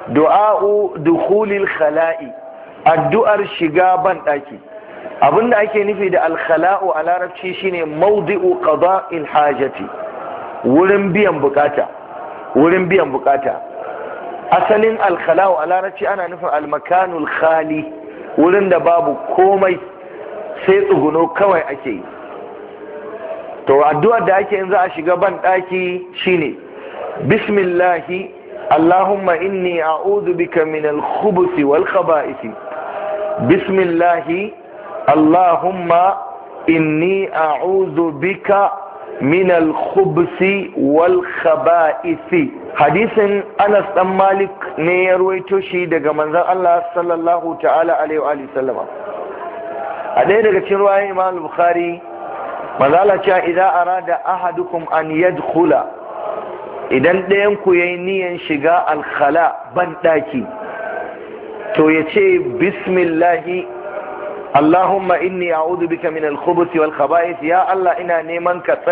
du'a'u dukhulil khala'i, addu'ar shiga ban daki. Abinda ake nufi da al-khala'u a larabci shine mawdi'u qada'il hajati, wurin biyan bukata. Asalin al-khala'u a larabci ana nufin al-makanul khali, wurin da babu komai sai tsuguno kawai ake yi. To addu'ar da ake yin za a shiga ban daki shine bismillahi Allahumma inni a'udhu bika min al-khubuthi wal khaba'ith. Bismillahi Allahumma inni a'udhu bika min al-khubuthi wal khaba'ith. Hadisin Anas dan Malik ne ya ruwaito shi daga manzon Allah sallallahu ta'ala alaihi wa sallama. A ɗaya daga cikin ruwayoyin Imam Bukhari, manzo Allah cewa idan arada ahadukum an yadkhula, idan ɗayan ku yayi niyan shiga al-khala ban daki, to yace bismillahi Allahumma inni a'udhu bika min al-khubuthi wal khaba'ith. Ya Allah, ina neman ka